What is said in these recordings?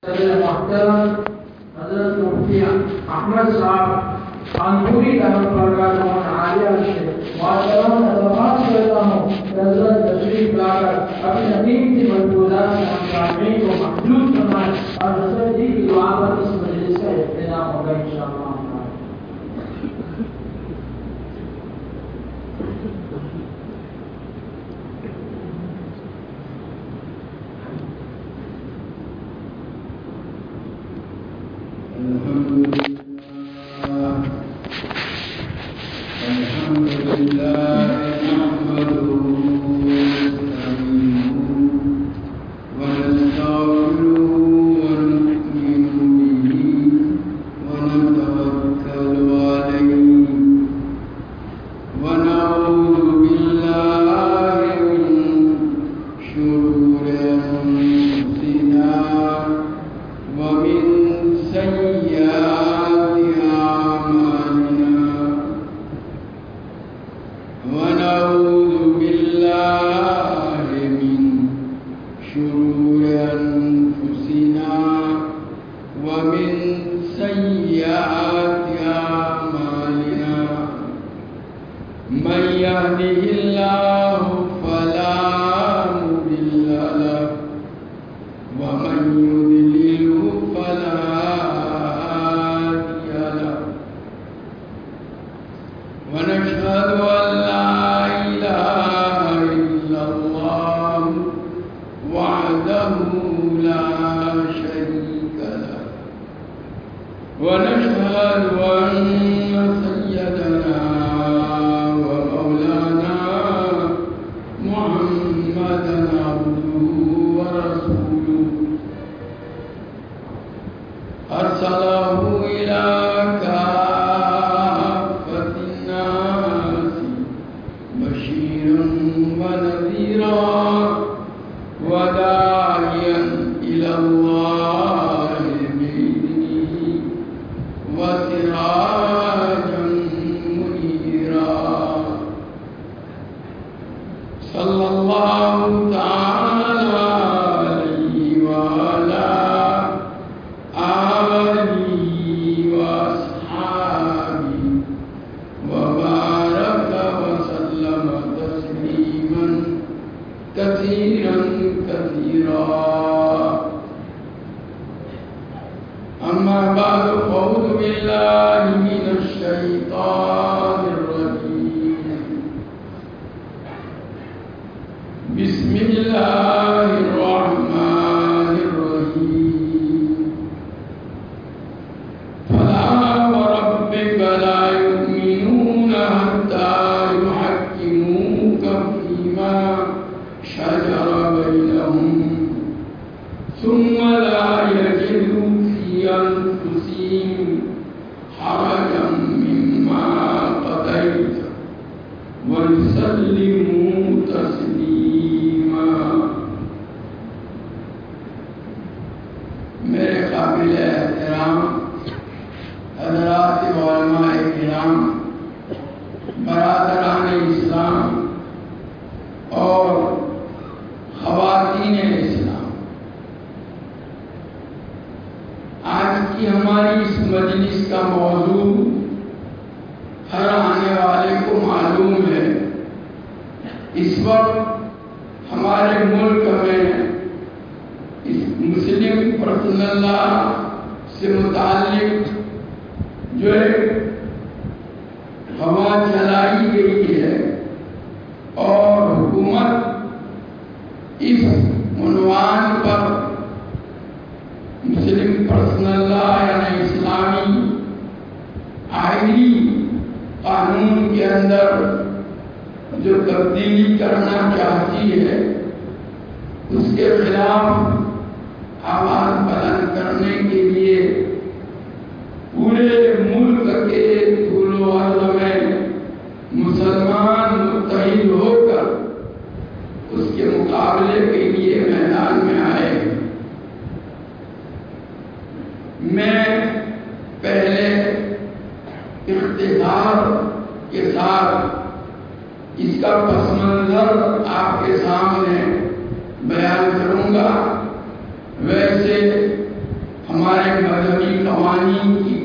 محترم حضرت مفتی احمد صاحب خانپوری رحمۃ اللہ علیہ سے محترم نظامات کرتا ہوں کہ حضرت تشریف لا کر اپنی قیمتی ملفوظات سے ہم سامعین کو محفوظ فرمائیں اور حضرت جی کی دعا پر اس مجلس کا اختتام ہوگا انشاءاللہ۔ اس کا پس منظر آپ کے سامنے بیان کروں گا. ویسے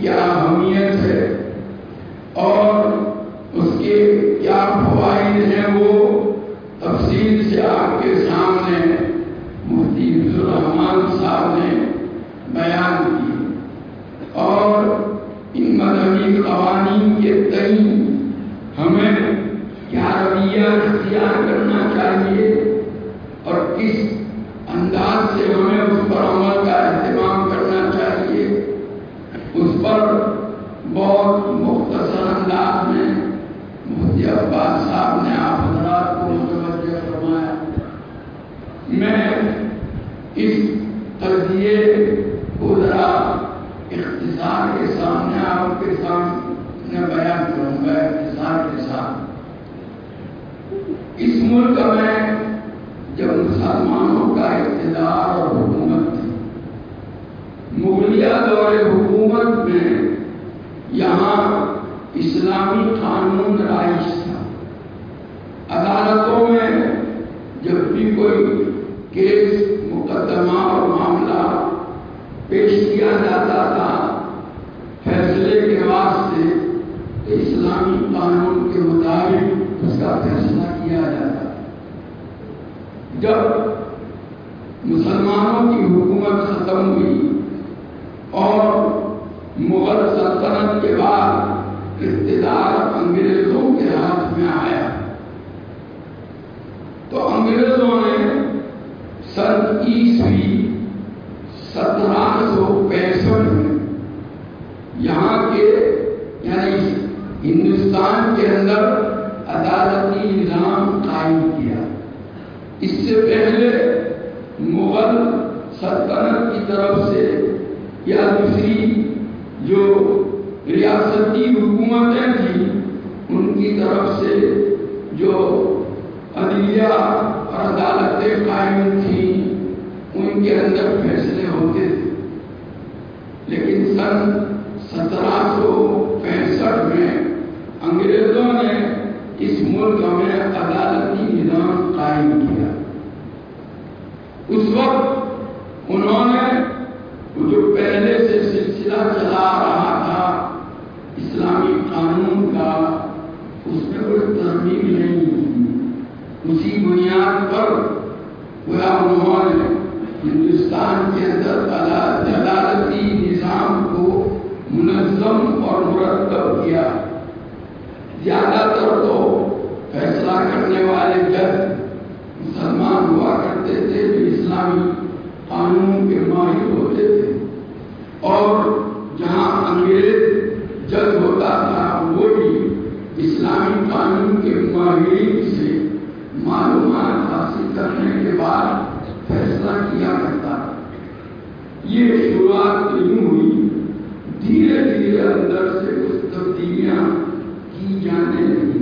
کیا اہمیت ہے اور اس کے کیا فوائد ہیں، وہ تفصیل سے آپ کے سامنے مفتی حفظ الرحمان صاحب نے بیان کی، اور ان مذہبی قوانین کے تئیں ہمیں کیا رویہ اختیار کرنا چاہیے اور کس انداز سے ہمیں اس پر عمل کا اہتمام کرنا چاہیے، اس پر بہت مختصر انداز میں مفتی عباس صاحب نے آپ حضرات کو متوجہ فرمایا۔ میں اس تجزیے کو ذرا اختصار کے سامنے آپ کے سامنے بیان کروں گا، اختصار کے ساتھ۔ اس ملک میں جب مسلمانوں کا اقتدار اور حکومت تھی، مغلیہ دور حکومت میں یہاں اسلامی قانون رائج تھا۔ عدالتوں میں جب بھی کوئی کیس، مقدمہ اور معاملہ پیش کیا جاتا تھا فیصلے کے واسطے، تو اسلامی قانون کے مطابق اس کا فیصلہ کیا جاتا تھا۔ جب مسلمانوں کی حکومت ختم ہوئی اور مغل سلطنت کے بعد اقتدار انگریزوں کے ہاتھ میں آیا، تو انگریزوں نے سن عیسوی 1765 میں یہاں کے یعنی ہندوستان کے اندر عدالتی نظام قائم کیا۔ اس سے پہلے مغل سلطنت کی طرف سے یا دوسری جو ریاستی حکومتیں تھیں ان کی طرف سے جو عدلیہ اور عدالتیں قائم تھیں ان کے اندر فیصلے ہوتے تھے، لیکن سن 1765 میں انگریزوں نے اس ملک میں عدالتی نظام قائم کیا۔ اس وقت انہوں نے جو پہلے سے سلسلہ چلا رہا تھا اسلامی قانون کا، اس میں کوئی ترمیم نہیں کی۔ اسی بنیاد پر انہوں نے ہندوستان کے اندر عدالتی نظام کو منظم اور مرتب کیا۔ زیادہ تر تو فیصلہ کرنے والے جج مسلمان ہوا کرتے تھے جو اسلامی قانون کے ماہر ہوتے تھے، اور جہاں انگریز جج ہوتا تھا وہ بھی اسلامی قانون کے ماہرین سے معلومات حاصل کرنے کے بعد فیصلہ کیا کرتا تھا۔ یہ شروعات تو یوں ہوئی، دھیرے دھیرے اندر سے کچھ تبدیلیاں کی جانے لگی۔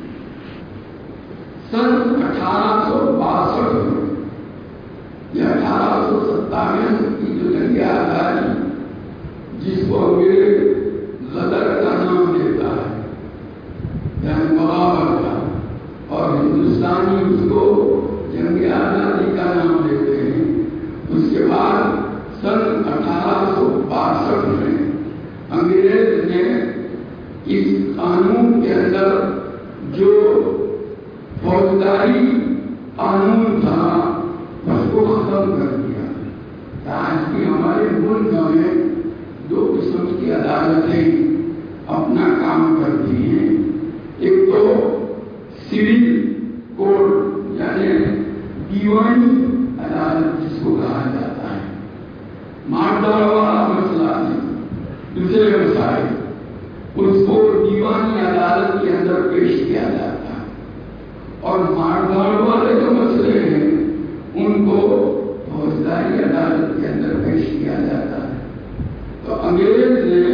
سن 1862 میں یا 1857 کی جو جنگ آزادی جس کو انگریز غدر کا نام دیتا ہے یعنی بغاوت کا، اور ہندوستانی اس کو جنگ آزادی کا نام دیتے ہیں، اس کے بعد سن 1862 میں انگریز نے اس قانون کے اندر جو فوجداری قانون تھا اس کو ختم کر دیا۔ آج بھی ہمارے ملک میں دو قسم کی عدالتیں اپنا کام کرتی ہیں، ایک تو سول کورٹ یعنی دیوانی عدالت جس کو کہا جاتا ہے، ماردار والا مسئلہ نہیں، دوسرے مسائل اس کو دیوانی عدالت کے اندر پیش کیا جاتا ہے، اور ماردار والے جو مسئلے ہیں ان کو فوجداری عدالت کے اندر پیش کیا جاتا ہے۔ تو انگریز نے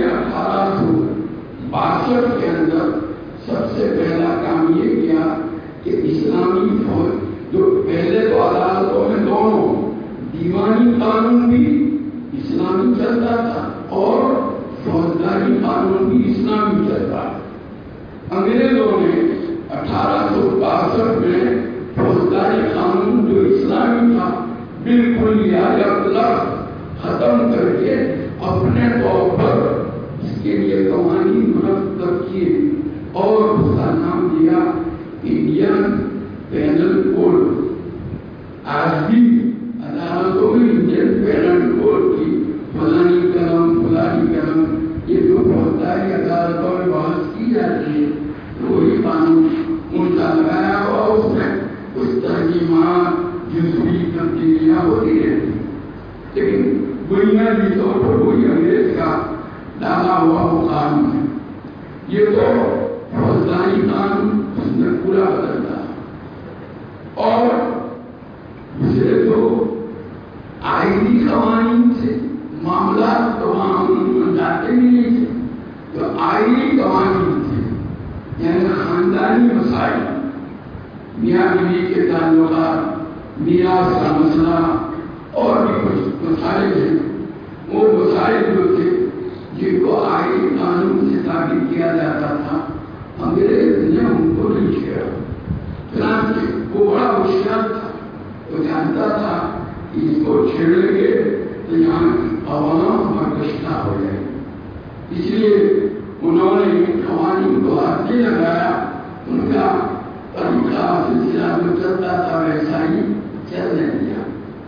1862 کے اندر سب سے پہلا کام یہ کیا کہ اسلامی فوج جو پہلے تو عدالتوں میں دونوں دیوانی قانون بھی اسلامی چلتا تھا اور فوجداری قانون بھی اسلامی چلتا تھا۔ انگریزوں نے 1862 میں فوجداری قانون جو اسلامی تھا بالکل یا لفظ ختم کر کے اپنے طور پر اس کے لیے قوانین مرتب کیے اور اس کا نام دیا انڈین پینل کوڈ. آج بھی عدالتوں میں انڈین پینل کوڈ کی فلانی قلم یہ جو فوجداری عدالتوں میں بحث کی جاتی ہے وہی قانون ان کا لگایا ہوا. اس میں کچھ ترجیحات جزوی تبدیلیاں ہوتی رہتی لیکن بنیادی طور پر وہی انگریز کا ڈالا ہوا وہ قانون ہے. یہ تو فوجداری قانون اس نے پورا بدلتا اور اسے تو آئینی قوانین سے معاملات تو وہاں جاتے نہیں تھے تو آئینی قوانین تھے یعنی خاندانی مسائل میاں بیوی کے تعلقات میراث کا مسئلہ اور بھی کچھ مسائل ہیں. وہ مسائل جو تھے جن کو آئینی قانون سے تعبیر کیا جاتا تھا انگریز نے ان کو نہیں چھیڑا. چنانچہ وہ بڑا ہوشیار تھا وہ جانتا تھا کہ اس کو چھیڑیں گے تو یہاں کی عوام برگشتہ ہو جائے. اس لیے انہوں نے قوانین کو ہاتھ نہیں لگایا. ان کا طریقہ سلسلہ جو چلتا تھا ویسا ہی چلنے دیا.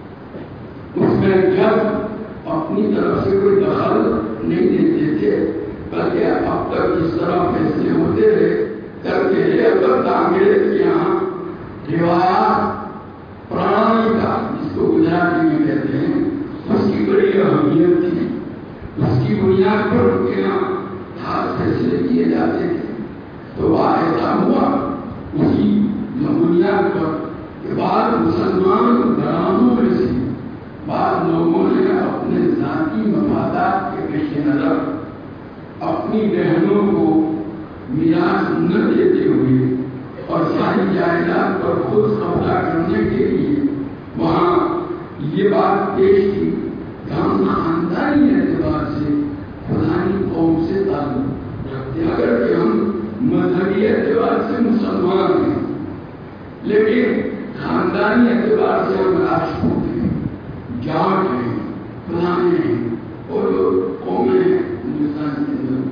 اس میں جب اپنی طرف سے کوئی دخل نہیں دیتے تھے بلکہ اب تک اس طرح فیصلے ہوتے رہے کرتے رہے. اب انگریز کے یہاں روایات پرانی کا جس کو گجراتی میں کہتے ہیں اس کی بڑی اہمیت تھی. اس کی بنیاد پر ان کے یہاں خاص فیصلے کیے جاتے تھے. تو ایسا ہوا اسی بنیاد پر کہ بعض مسلمان گھرانوں میں سے بعض لوگوں نے اپنے ذاتی مفادات کے پیش نظر اپنی بہنوں کو میراث نہ دیتے ہوئے اور ساری جائیداد پر خود قبضہ کرنے کے لیے وہاں یہ بات پیش کی کہ ہم خاندانی اعتبار سے فلانی قوم سے تعلق رکھتے ہیں اگر کہ ہم مذہبی اعتبار سے مسلمان ہیں لیکن خاندانی اعتبار سے ہم راجپوت ہیں جاٹ ہیں فلانے ہیں اور قومیں ہیں ہندوستان کے اندر.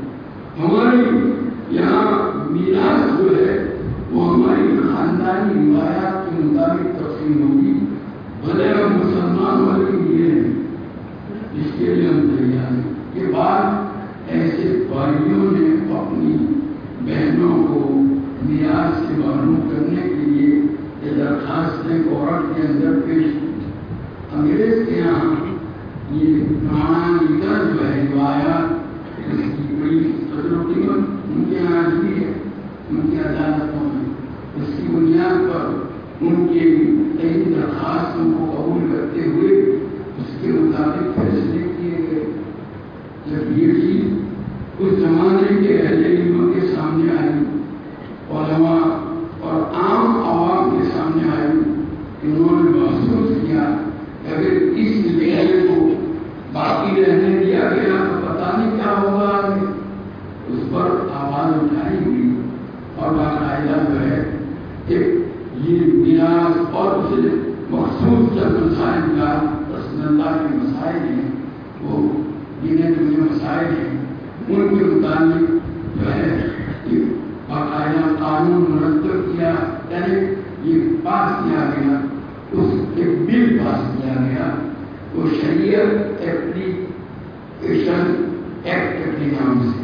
ہماری یہاں میراث جو ہے وہ ہماری خاندانی روایات کے مطابق تقسیم ہوگی بھلے ہم مسلمان والے یہ ہیں جس کے لیے ہم تیار ہیں. یہ بات ایسے بھائیوں نے اپنی بہنوں کو میراث سے محروم کرنے کے لیے یہ درخواستیں کورٹ کے اندر پیش کی. انگریز کے یہاں یہ پرانیتا جو ہے روایات اس کی بڑی قدر و قیمت ان کے یہاں بھی ہے. ان کی عدالتوں میں اس کی بنیاد پر ان کے کئی درخواستوں کو قبول کرتے ہوئے اس کے مطابق فیصلے کیے گئے. جب یہ چیز اس زمانے کے اہل علموں کے سامنے آئی علماء اور عام عوام کے سامنے آئی انہوں نے محسوس کیا کہ اگر اس لحاظ کو باقی رہنے دیا گیا تو پتہ نہیں کیا ہوگا آگے. اس پر آواز اٹھائی ہوئی اور باقاعدہ جو ہے کہ یہ میراث اور اسے مخصوص چند مسائل کا رسول اللہ کے مسائل ہیں وہ جنہیں دنیا مسائل ہیں ان کے متعلق جو ہے کہ باقاعدہ قانون مرتب کیا یعنی یہ پاس کیا گیا. اس کے بل پاس کیا گیا وہ شریعت ایپلیکیشن ایکٹ کے نام سے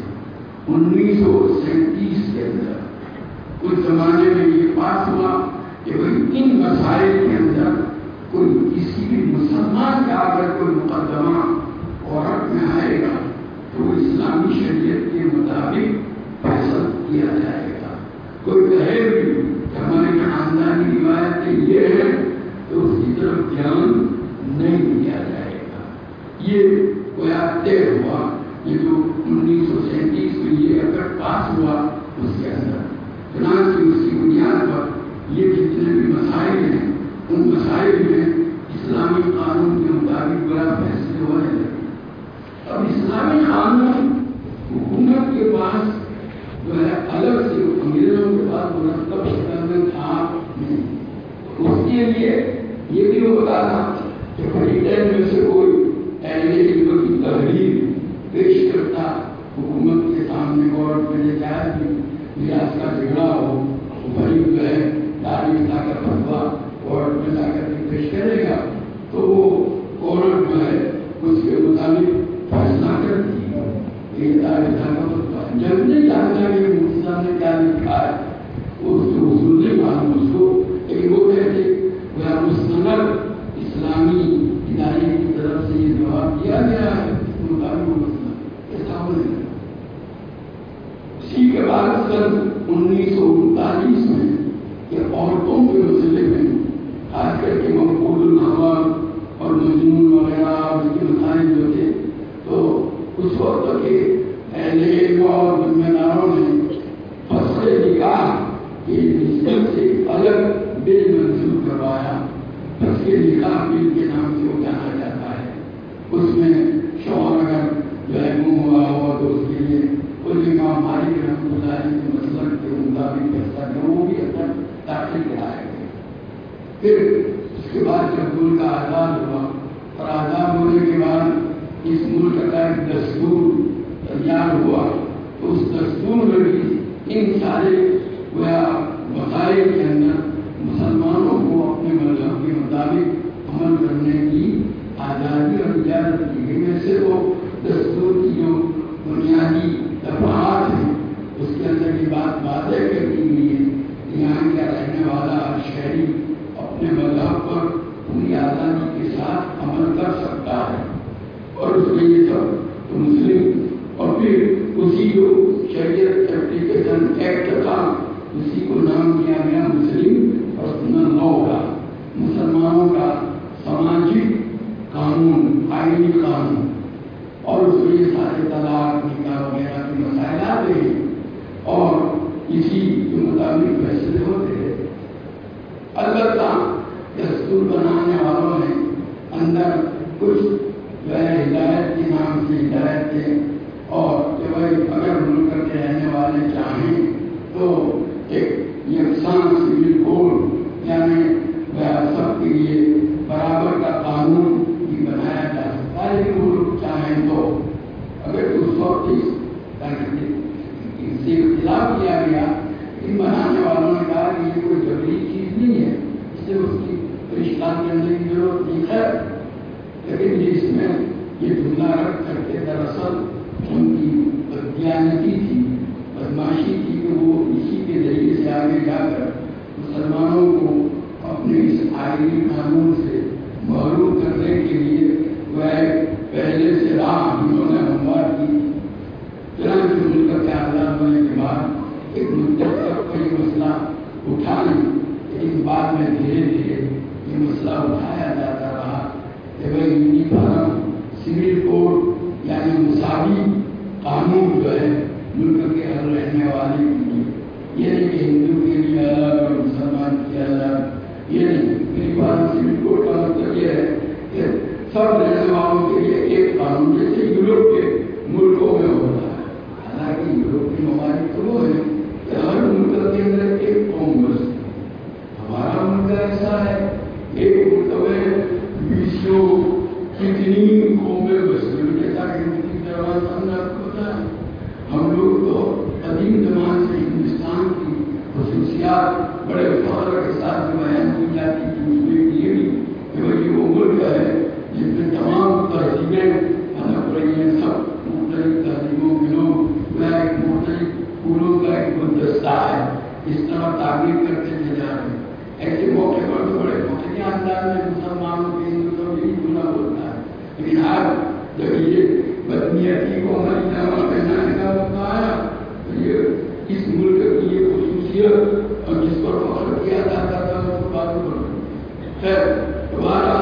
1937 کے اندر. کچھ زمانے میں یہ پاس ہوا کہ بھائی ان مسائل کے اندر کوئی کسی بھی مسلمان کا اگر کوئی مقدمہ عورت میں آئے گا تو وہ اسلامی شریعت کے مطابق فیصلہ کیا جائے گا. کوئی کہے بھی کہ ہماری خاندانی روایتیں یہ ہے تو اس کی طرف دھیان نہیں دیا جائے گا. یہ گویا طے ہوا. یہ جو 1937 میں یہ ایکٹ پاس ہوا اس کے اندر چنانچہ اس کی بنیاد پر یہ جتنے بھی مسائل ہیں ان مسائل میں اسلامی قانون کے مطابق بڑا فیصلے ہونے لگے. اب اسلامی قانون حکومت کے پاس جو ہے الگ سے انگریزوں کے پاس مرتب شکل میں تھا نہیں. اس کے لیے یہ بھی وہ بتا تھا کہ بریٹین میں سے کوئی اہل علم کی تحریر پیش کرتا حکومت ریاض کا جھگڑا ہو تو غریب جو ہے تاریخ لا کر فتوا کورٹ میں لا کر کے پیش کرے گا تو وہ کورٹ جو ہے اس کے مطابق فیصلہ کرتی ہے. یہ تاریخ کا فتوا جب نہیں جانتا کہ مفتی صاحب نے کیا لکھا ہے اس کو اصول نہیں معلوم اس کو، لیکن وہ کہتے وہ مستند اسلامی ادارے کی طرف سے یہ جواب دیا گیا ہے اس کے مطابق وہ مسئلہ ایسا ہو نہیں. اسی کے بعد سن 1939 میں یہ عورتوں کے مسئلے میں خاص کر کے مقبول الحوال اور مجنون وغیرہ اس کے مسائل جو تھے تو اس وقت کے اہل علم اور ذمہ داروں نے فصل نکاح کی نسبت سے الگ بل منظور کروایا. فصل نکاح بل کے نام سے وہ جانا جاتا ہے. اس میں شوہر اگر جو ہے گم ہوا ہوا تو اس کے لیے کوئی امام مالک رحمۃ اللہ علیہ کے مسلک کے مطابق فیصلہ کیا وہ بھی اندر داخل کرایا گیا. پھر اس کے بعد جب ملک کا آزاد ہوا اور آزاد ہونے کے بعد اس ملک کا ایک دستور تیار ہوا تو اس دستور میں بھی ان سارے مسائل کے اندر مسلمانوں کو اپنے مذہب کے مطابق عمل کرنے کی آزادی اور اجازت دی گئی. ویسے وہ دستور کی جو بنیادی دفعات ہیں اس کے اندر یہ بات واضح کر دی گئی ہے یہاں کا رہنے والا ہر شہری اپنے مذہب پر پوری آزادی کے ساتھ عمل کر سکتا ہے اور اس میں یہ سب تو مسلم اور پھر اسی جو شریعت ایپلیکیشن ایکٹ تھا اسی کو نام دیا گیا مسلم پرسنل لا کا، مسلمانوں کا سماجی قانون، آئینی قانون. اور اس میں یہ سارے طلاق نکاح وغیرہ کے مسائل آتے ہیں اور اسی کے مطابق فیصلے ہوتے ہیں. البتہ دستور بنانے والوں نے اندر کچھ جو ہے ہدایت کے نام سے ہدایت کے اور کہ بھائی اگر ملک کے رہنے والے چاہیں تو ایک یکساں سول کوڈ یعنی سب کے لیے برابر کا قانون بھی بنایا جا سکتا ہے. لیکن وہ لوگ چاہیں تو اگر اس وقت اس سے اختلاف کیا گیا ان بنانے والوں نے کہا کہ یہ کوئی جبری چیز نہیں ہے اس سے اس کی رشتہ کرنے کی ضرورت نہیں ہے. لیکن جس میں یہ جملہ رکھ کر کے دراصل ان کی بددیانتی تھی، بدماشی تھی کہ وہ اسی کے ذریعے سے آگے جا کر مسلمانوں کو اپنے اس آئینی قانون سے محروم کرنے کے لیے وہ پہلے سے راہ جنہوں نے ہموار کی. چنانچہ ملک کے آزاد ہونے کے بعد ایک مدت تک کوئی مسئلہ اٹھا نہیں، لیکن بعد میں دھیرے دھیرے یہ مسئلہ اٹھایا جاتا رہا کہ بھائی یونیفارم سول کوڈ یعنی مساوی قانون جو ہے ملک کے ہر رہنے والے کے لیے، یہ نہیں کہ ہندو کے لیے الگ اور مسلمان کے الگ، یہ نہیں. یونیفارم سول کوڈ کا مطلب یہ ہے کہ سب رہنے والوں کے لیے ایک قانون، جیسے یورپ کے ملکوں میں ہوتا ہے. حالانکہ یورپ کے ممالک تو وہ ہے کہ ہر ملک کے اندر ایک قوم بستی. ہمارا ملک ایسا ہے ایک ملک میں 20 کتنی قومیں بستی ہیں جیسا کہ ملکی دربار سامنے ہوتا ہے. ہم لوگ تو قدیم زمان سے ہندوستان کی خصوصیات بڑے فخر کے ساتھ بیان کی جاتی تھی. اس میں یہ بھی کہ بھائی وہ ملک ہے جس میں تمام تہذیبیں پنپ رہی ہیں، سب مختلف تہذیبوں کے لوگ ایک مختلف پھولوں کا ایک گلدستہ ہے اس طرح تعبیر کرتے چلے جا رہے ہیں. ایسے موقع پر تو بڑے فخری انداز میں مسلمانوں کے ہندوؤں یہی جملہ ہوتا ہے. لیکن آج جب یہ بدنیتی کو ہماری جامع پہنانے کا وقت آیا تو یہ اس ملک کی یہ خصوصیت اور جس پر فخر کیا جاتا تھا اس کو بات کر خیر دوبارہ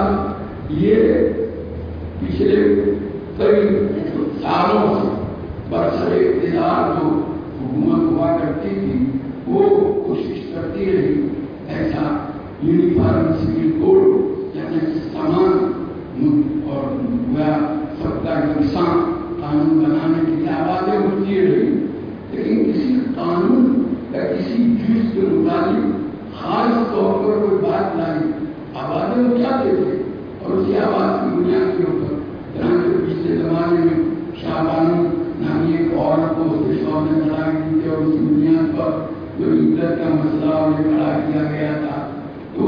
یہ پچھلے کئی سالوں سے برسر اقتدار جو حکومت ہوا کرتی تھی وہ کوشش کرتی رہی ایسا یونیفارم سول کوڈ یعنی سامان اور سب کا یکساں قانون بنانے کے لیے آوازیں اٹھتی رہی. لیکن کسی قانون یا کسی جز کے متعلق خاص طور پر کوئی بات لائی آوازیں اٹھاتے تھے اور اسی آواز کی بنیاد کے اوپر چنانچہ پچھلے زمانے میں شاہ بانو نامی ایک عورت کو اس کے شوہر نے طلاق دی تھی اور اس کی بنیاد پر جو عزت کا مسئلہ انہیں کھڑا کیا گیا تھا، تو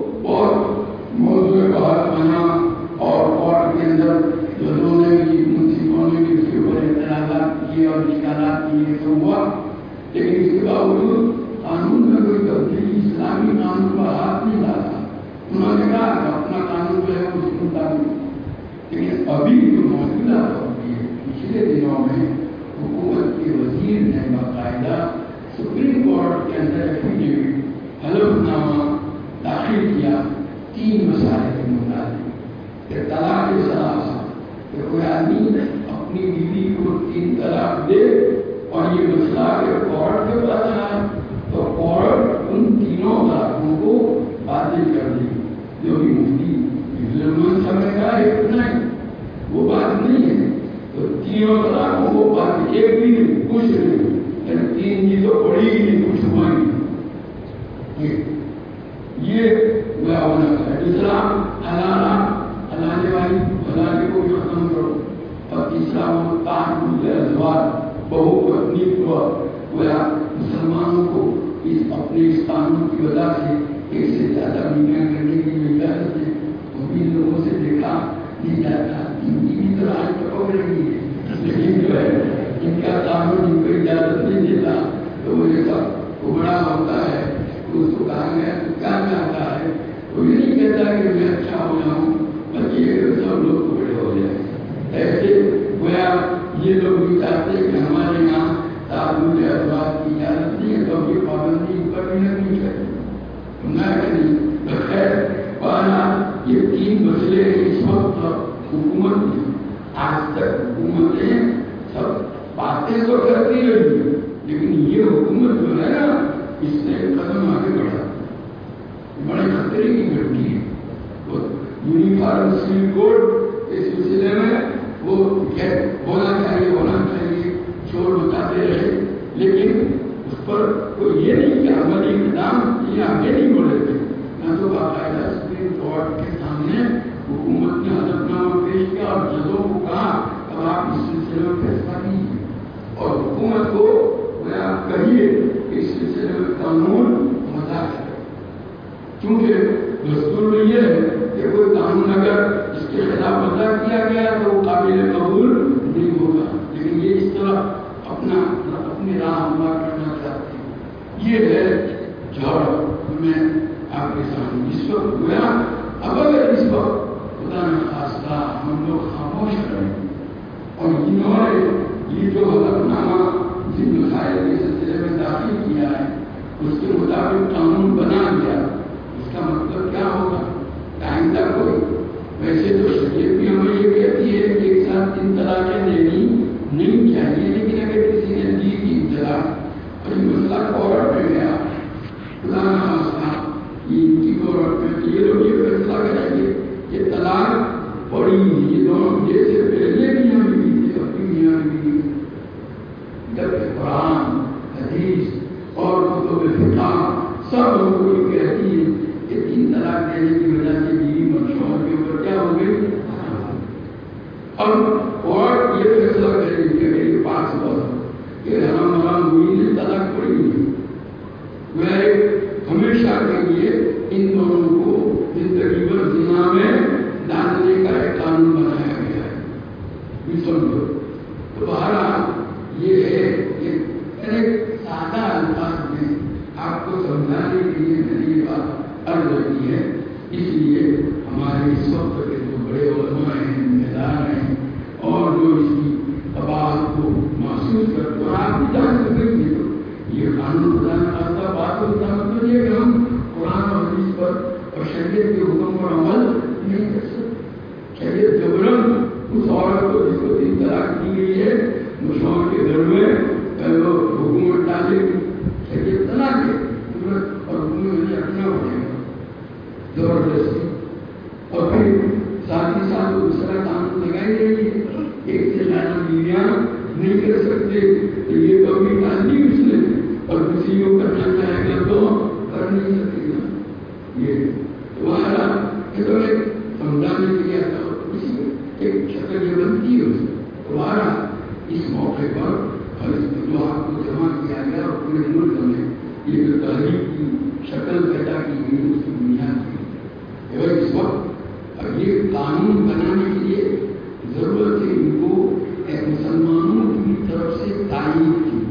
بہت موضوع بحث بنا اور کورٹ کے اندر ججوں نے بھی منصفوں نے بھی اس کے اوپر اعتراضات کیے اور اشکالات کیے تو ہوا، لیکن اس کے باوجود قانون میں کوئی تبدیلی اسلامی قانون پر ہاتھ نہیں ڈالا۔ انہوں نے کہا کہ اپنا قانون جو ہے اس کے مطابق، لیکن ابھی جو موجودہ پچھلے دنوں میں حکومت کے وزیر نے باقاعدہ سپریم کورٹ کے اندر ایفیڈیوٹ حلف نامہ داخل کیا 3 مسائل کے متعلق کہ طلاق ثلاثہ، کہ کوئی آدمی اپنی بیوی کو 3 طلاق دے اور یہ مسئلہ کہ کورٹ کے پاس آیا تو کورٹ ان تینوں طلاقوں کو باطل کر دی، جو بھی مفتی ظلم سمجھتا ہے اتنا ہی وہ بات نہیں ہے، تو تینوں طلاقوں کو باطل، ایک بھی نہیں، کچھ نہیں، 3 کی تو پڑی ہی نہیں، کچھ ہوا نہیں، یہ ہوا ہونا ہے۔ دوسرا حلالے والی حلالے کو بھی ختم کرو، اور تیسرا وہ تعدد ازواج، بہو پتنی کو گویا مسلمانوں کو اس اپنے اس قانون کی وجہ سے ایک سے زیادہ نکاح کرنے کی اجازت ہے، وہ بھی لوگوں سے دیکھا نہیں جاتا، ان کی بھی تو آج تک ہو رہی ہے، لیکن جو ہے ان کا قانون ان کو اجازت نہیں دیتا، تو وہ یہ سب بڑا ہوتا ہے، تو اس کو کہا گیا تو کیا چاہتا ہے، وہ یہ نہیں کہتا کہ میں اچھا ہو جاؤں بلکہ یہ سب لوگ بڑے ہو جائیں، ایسے گویا یہ لوگ بھی چاہتے ہیں کہ ہمارے یہاں تعدد ازواج کی اجازت نہیں ہے، تو یہ پابندی پر بھی نہیں چاہیے نہ کریں۔ بخیر بہرحال یہ 3 مسئلے اس وقت حکومت نے، آج تک حکومتیں سب باتیں تو کرتی رہی، لیکن یہ حکومت جو ہے نا اس نے قدم آگے بڑھا، بڑے خطرے کی گھٹی ہے۔ وہ یونیفارم سول کوڈ کے سلسلے میں وہ ہونا چاہیے شور بتاتے رہے، لیکن اس پر کوئی یہ نہیں کہ عملی اقدام یہ آگے نہیں بڑھے تھے، نہ تو باقاعدہ سپریم کورٹ کے سامنے حکومت نے حلف نامہ پیش کیا اور ججوں کو کہا اب آپ اس سلسلے میں فیصلہ کیجیے، اور حکومت کو آپ کہیے کہ اس سلسلے میں قانون مزہ کرے، کیونکہ دستور میں یہ ہے کہ کوئی قانون اگر اس کے خلاف وضع کیا گیا تو وہ قابل قبول نہیں ہوگا، لیکن یہ اس طرح اپنی راہ ہموار کرنا چاہتے ہیں۔ یہ ہے جواب میں آپ کے سامنے اس وقت گویا۔ اب اگر اس وقت خدا نہ خواستہ ہم لوگ خاموش رہیں اور انہوں نے یہ جو حلف نامہ جن مسائل کے سلسلے میں داخل کیا ہے اس کے مطابق قانون بنا گیا، اس کا مطلب کیا ہوگا؟ آئندہ کوئی ویسے تو شریعت بھی ہمیں یہ کہتی ہے کہ ایک ساتھ 3 طلاقیں دینی نہیں چاہیے، لیکن اگر کسی نے دی 3 طلاق اور یہ مسئلہ کورٹ میں گیا، خدا نہ خواستہ ان کی کورٹ میں، تو یہ لوگ یہ فیصلہ کریں گے کہ طلاق پڑی، یہ دونوں جیسے پہلے میاں بیوی تھے ابھی میاں بیوی، جبکہ قرآن حدیث اور کتب فقہ سب لوگوں کو کہتی ہے کہ 3 طلاق دینے کی وجہ سے بیوی اور شوہر کے اوپر کیا ہو گئی، اور یہ فیصلہ کرے گی کہ اگر یہ پاس ہوا کہ حرام ہوئی نے طلاق پڑی نہیں، میں ہمیشہ کے لیے ان دونوں کو زندگی بھر زنا میں ڈالنے کا ایک قانون بنایا گیا ہے، بھی سمجھو۔ تو بہرحال یہ ہے کہ ایک سادہ الفاظ میں آپ کو سمجھانے کے لیے میں نے یہ بات عرض کی ہے، اس لیے ہمارے اس وقت کے جو بڑے علماء ہیں، ذمہ دار ہیں، اور جو اس کی قباحت کو محسوس کرتے ہیں، آپ بھی جان سکیں گے تو یہ قانون خدا نہ خواستہ بات ہوتا ہے، مطلب یہ کہ ہم قرآن اور حدیث پر اور شریعت کے حکم پر عمل نہیں کر سکتے۔ شریعت جبراً اس عورت کو جس کو 3 طلاق دی گئی ہے شوہر کے گھر میں حکومت ڈالے گی، شریعت طلاق ہے اور حکومت نے رکھنا پڑے گا زبردستی، اور پھر ساتھ ہی ساتھ دوسرا قانون لگائی رہی ہے ایک سے زیادہ بیویاں نہیں کر سکتے، تو یہ تو بھی ڈالی اس نے، اور کسی کو کرنا چاہے گا تو کر نہیں سکے گا۔ یہ تمہارا یہ تو ایک سمجھانے کے لیے آتا ہے، کسی ایک شکل یہ بنتی ہے تمہارا اس موقع پر، اور اس جو آپ کو جمع کیا گیا اور پورے ملک میں یہ جو تحریک کی شکل پیدا کی گئی اس کی بنیاد کی ہے. اس وقت اب یہ قانون بنانے کے لیے ضرورت ہے ان کو مسلمانوں کی طرف سے تائید کی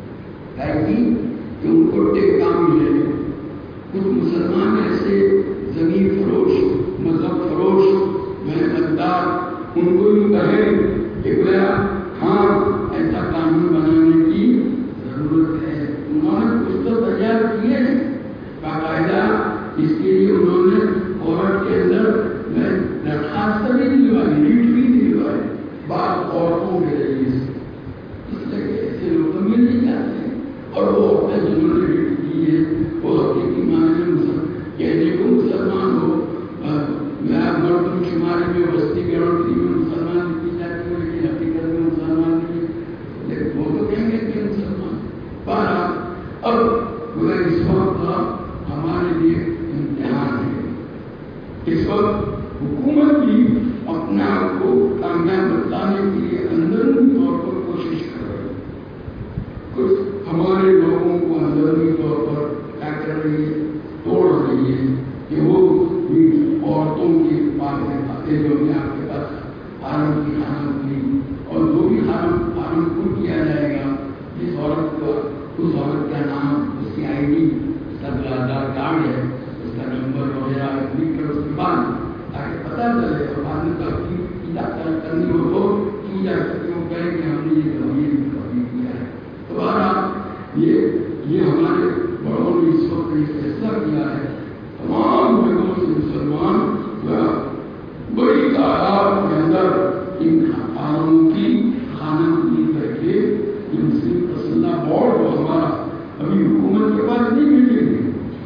کہ ان کو ٹیکہ ملے. کچھ مسلمان ایسے زمین فروش مذہب فروش محنتدار ان کو یوں کہیں کہ گویا ہاں ایسا قانون بنانے کی ضرورت ہے. انہوں نے کچھ تو تجارت کیے ہیں باقاعدہ. اس کے لیے انہوں نے عورت کے اندر درخواست بھی دلوائی, ریٹ بھی دلوائی بعض عورتوں کے ذریعے سے. اس لیے کہ ایسے لوگ مل نہیں جاتے ہیں. اور وہ عورتیں جنہوں نے ریٹ کی ہے وہ حقیقی معنی میں کہنے کو مسلمان ہو, مرد شماری میں بستی گڑوتی میں مسلمان لکھی جاتی ہے لیکن حقیقت میں مسلمان نہیں ہے. لیکن وہ تو کہیں گے کہ مسلمان. پارا اب اس وقت ہمارے لیے امتحان ہے. اس وقت حکومت بھی اپنے آپ کو کامیاب بتانے کے لیے اندرونی طور پر کوشش کر رہی ہے. کچھ ہمارے لوگوں کو اندرونی طور پر کیا کر رہی ہے, توڑ رہی ہے کہ وہ عورتوں کی باتیں جو بھی آپ کے پاس حرم کی خانہ کی اور جو بھی حرم کو کیا جائے گا, جس عورت کو اس عورت کا نام, اس کی آئی ڈی, اس کا آدھار کارڈ ہے, اس کا نمبر وغیرہ لکھ کر اس کے بعد تاکہ پتہ چلے اور بعد میں تحقیق کرنی ہو تو کی جا سکتی. وہ کہیں کہ ہم نے یہ کبھی کیا ہے. تو بہرحال یہ ہمارے بڑوں نے اس وقت یہ فیصلہ کیا ہے تمام جگہوں سے مسلمان بڑی تعداد کے اندر ان قانونوں کی خانہ کی کر کے مسلم تسلح بورڈ جو ہمارا ابھی حکومت کے پاس نہیں ملیں گے,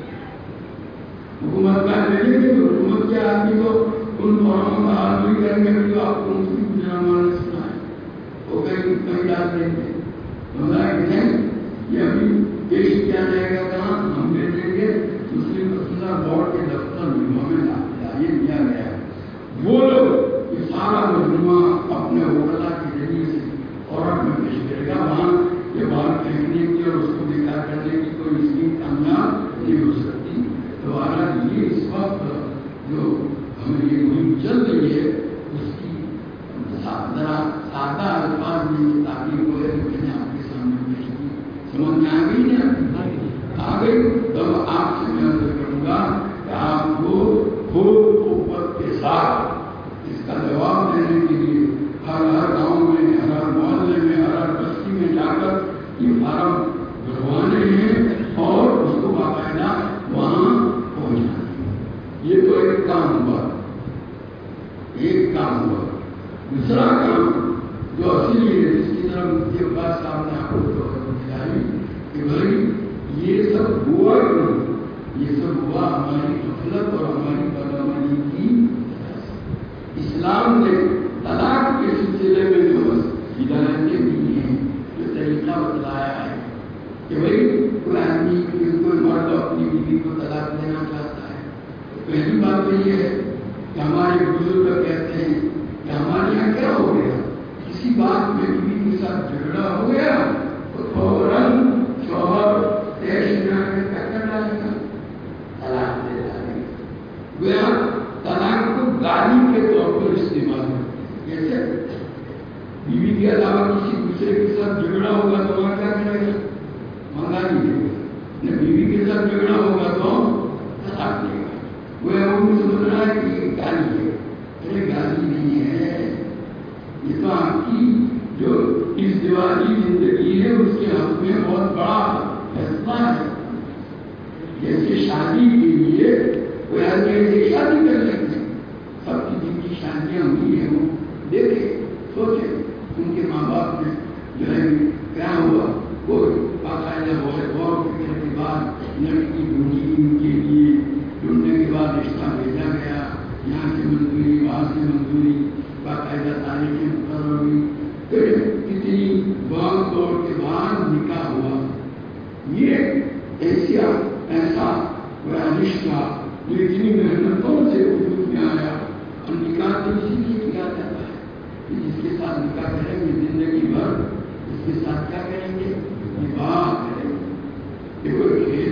حکومت کا ملیں گے تو حکومت کے آدمی تو ان فارموں کا حال بھی کریں گے جو آپ کو مسلم گجرامہ نے سنا ہے وہ کہیں ڈال دیں گے. یہ ابھی پیش کیا جائے گا کہاں, ہم بھیجیں گے مسلم تسلح بورڈ کے دفتر میں ہمیں یہ دیا گیا ہے. وہ لوگ یہ سارا مجموعہ اپنے وکلا کے ذریعے سے عورت میں پیش کرے گا. وہاں یہ بات پھینکنے کی اور اس کو بیکار کرنے کی کوئی اسکیم کامیاب نہیں ہو سکتی. تو یہ اس وقت جو ہمیں یہ مہم چل رہی ہے اس کی ذرا سادہ الفاظ میں یہ تعبیر کو ہے جو میں نے آپ کے سامنے پیش کی. سمجھ میں آ گئی نا, آ گئی. تب آپ سے میں عرض کروں گا کہ آپ کو خود قوت کے ساتھ اس کا جواب دینے کے لیے ہر گاؤں میں, ہر محلے میں, ہر بستی میں جا کر یہ فارم بھروانے ہیں اور اس کو باقاعدہ وہاں پہنچانا ہے. یہ تو ایک کام ہوا. دوسرا کام جو اصلی ہے جس کی طرف مفتی عباس صاحب نے آپ کو دلائی کہ بھائی یہ سب ہوا کیوں, یہ سب ہوا ہماری غفلت اور ہماری بدعملی کی وجہ سے. اسلام نے طلاق کے سلسلے میں جو ہدایتیں دی ہیں, جو طریقہ بتلایا ہے کہ بھائی کوئی آدمی کوئی مرد اپنی بیوی کو طلاق دینا چاہتا ہے تو پہلی بات تو یہ ہے کہ ہمارے بزرگ کہتے ہیں کہ ہمارے یہاں کیا ہو گیا, کسی بات میں بیوی کے ساتھ جھگڑا ہو گیا تو فوراً شوہر تیش میں کیا کر ڈالے گا, طلاق دے ڈالے گا. گویا طلاق کو گالی کے طور پر استعمال کرتے ہیں. جیسے بیوی کے علاوہ کسی دوسرے کے ساتھ جھگڑا ہوگا تو وہاں کیا کرے گا, گالی دے گا. نہ بیوی کے ساتھ جھگڑا ہوگا تو طلاق دے گا. گویا وہ سمجھ رہا ہے کہ یہ گالی ہے. ارے گالی نہیں ہے, یہ تو آپ کی جو ازدواجی زندگی ہے اس کے حق میں بہت بڑا فیصلہ ہے. جیسے شادی کے لیے کوئی آدمی ایسے شادی کر لیں گے, سب کی جن کی شادیاں ہوئی ہیں وہ دیکھیں سوچیں ان کے ماں باپ نے جو ہے کیا ہوا, کوئی باقاعدہ غور فکر کے بعد لڑکی ڈھونڈی ان کے لیے, ڈھونڈنے کے بعد رشتہ بھیجا گیا, یہاں سے منظوری وہاں سے منظوری, باقاعدہ تاریخیں مقرر ہوئی, پھر کتنی بھاگ دوڑ کے بعد نکاح ہوا. یہ ایسا رشتہ جو اتنی محنتوں سے وجود میں آیا, اور نکاح تو اسی لیے کیا جاتا ہے کہ جس کے ساتھ نکاح کریں گے زندگی بھر اس کے ساتھ کیا کریں گے, نکاح کریں گے. یہ کوئی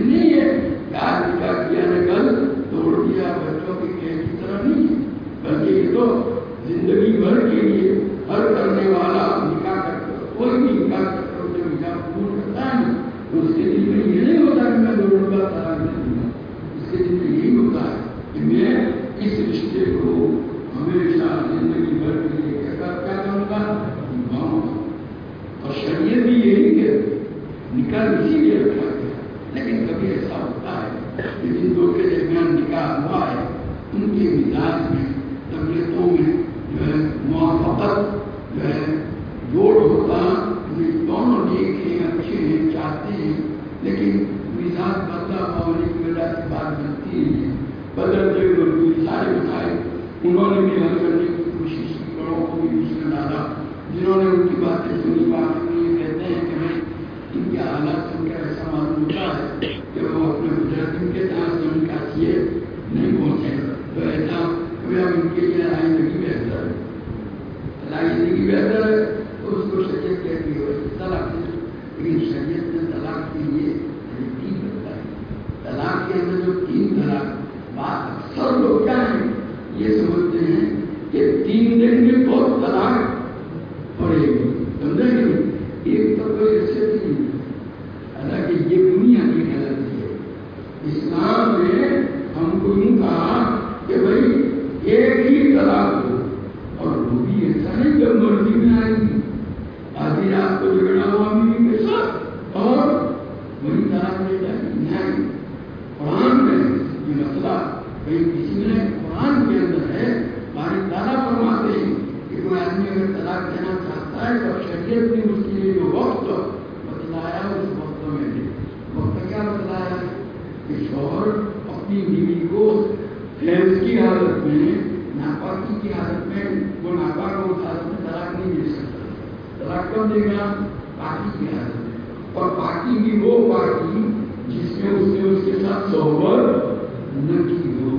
تو زندگی بھر کے لیے ہر کرنے والا نکاح کرتا، کوئی بھی نکاح کرتا ہے اسے نکاح قبول کرتا ہے نا، تو اس کے دل میں یہ نہیں ہوتا کہ میں 2 ڈبہ طلاق دے دوں گا، اس کے دل میں یہی ہوتا ہے کہ میں اس رشتے کو ہمیشہ زندگی بھر کے لیے کیا کروں گا، نبھاؤں گا۔ اور شریعت بھی یہی ہے، نکاح اسی لیے رکھا گیا۔ لیکن کبھی ایسا ہوتا ہے کہ جن دو کے درمیان نکاح ہوا ہے ان کے مزاج میں، طبیعتوں میں جو ہے موافقت جو ہے جوڑ ہوتا، دونوں نیک ہیں، اچھے ہیں، چاہتے ہیں، لیکن مزاج بدلا ہوا ہونے کی وجہ سے بات بنتی ہے، بدلتے ہوئے سارے مسائل انہوں نے بھی حل کرنے کی کوشش کی، بڑوں کو بھی اس میں ڈالا، جنہوں نے ان کی باتیں سنی، یہ کہتے ہیں کہ میں ان کے حالات سن کر ایسا معلوم ہوتا ہے کہ وہ اپنے قدرت ان کے ساتھ سے ان کا حیثیت نہیں پہنچے، تو ایسا کبھی ہم ان کے لیے لڑائی زندگی بہتر ہے، لڑائی زندگی بہتر ہے تو اس کو شریعت کہتی ہے طلاق، لیکن شریعت نے طلاق کے لیے 3 بتائی، طلاق کے اندر جو 3 طلاق، بات اکثر لوگ کیا ہیں یہ سمجھتے ہیں کہ 3 دن میں بہت طلاق پڑے گی، سمجھے نہیں، ایک تو کوئی حیثیت نہیں، حالانکہ یہ دنیا کی غلطی ہے۔ اسلام نے ہم کو یوں کہا کہ بھائی ایک ہی طلاق ہو، اور وہ بھی ایسا نہیں جب مرضی میں آئے گی، آدھی رات کو جھگڑا ہوا بیوی کے ساتھ اور وہی طلاق لے جائے گی، نہیں۔ قرآن میں یہ مسئلہ کہیں کسی نے قرآن کے اندر ہے، ہمارے تعالیٰ فرماتے ہیں کہ کوئی آدمی اگر طلاق دینا چاہتا ہے تو شریعت نے اس کے لیے جو وقت بتلایا اس وقت میں بھی وقت کیا بتلایا کہ شوہر اپنی بیوی کو حیض کی حالت میں، ناپاکی کی حالت میں، وہ ناپاک ہو اس حالت میں طلاق نہیں دے سکتا، طلاق کب دے گا؟ پاکی کی حالت میں، اور پاکی بھی وہ پاکی جس میں اس نے اس کے ساتھ صحبت نہ کی ہو،